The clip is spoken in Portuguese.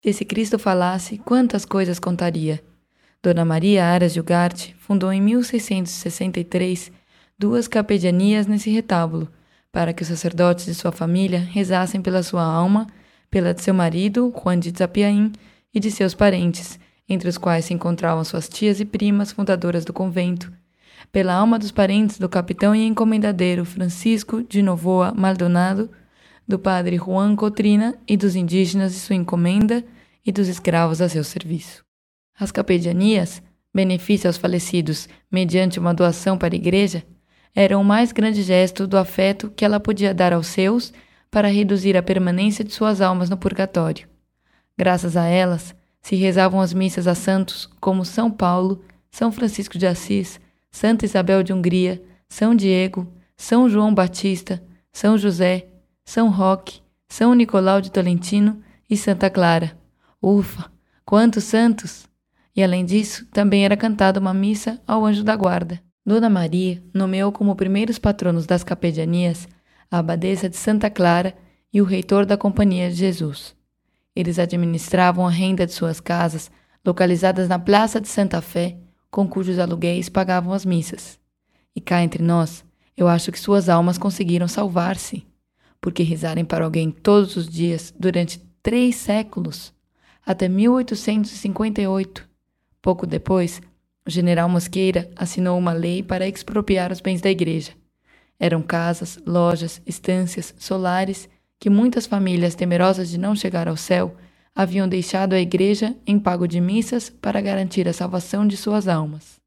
Se esse Cristo falasse, quantas coisas contaria? Dona Maria Aras de Ugarte fundou em 1663 2 capelanias nesse retábulo, para que os sacerdotes de sua família rezassem pela sua alma, pela de seu marido, Juan de Itapiaim, e de seus parentes, entre os quais se encontravam suas tias e primas fundadoras do convento, pela alma dos parentes do capitão e encomendadeiro Francisco de Novoa Maldonado, do padre Juan Cotrina e dos indígenas de sua encomenda e dos escravos a seu serviço. As capelanias, benefício aos falecidos mediante uma doação para a igreja, eram o mais grande gesto do afeto que ela podia dar aos seus para reduzir a permanência de suas almas no purgatório. Graças a elas, se rezavam as missas a santos como São Paulo, São Francisco de Assis, Santa Isabel de Hungria, São Diego, São João Batista, São José, São Roque, São Nicolau de Tolentino e Santa Clara. Ufa! Quantos santos! E além disso, também era cantada uma missa ao anjo da guarda. Dona Maria nomeou como primeiros patronos das capelanias a abadesa de Santa Clara e o reitor da Companhia de Jesus. Eles administravam a renda de suas casas, localizadas na Praça de Santa Fé, com cujos aluguéis pagavam as missas. E cá entre nós, eu acho que suas almas conseguiram salvar-se, porque rezarem para alguém todos os dias durante 3 séculos, até 1858. Pouco depois, o general Mosqueira assinou uma lei para expropriar os bens da igreja. Eram casas, lojas, estâncias, solares que muitas famílias temerosas de não chegar ao céu haviam deixado à igreja em pago de missas para garantir a salvação de suas almas.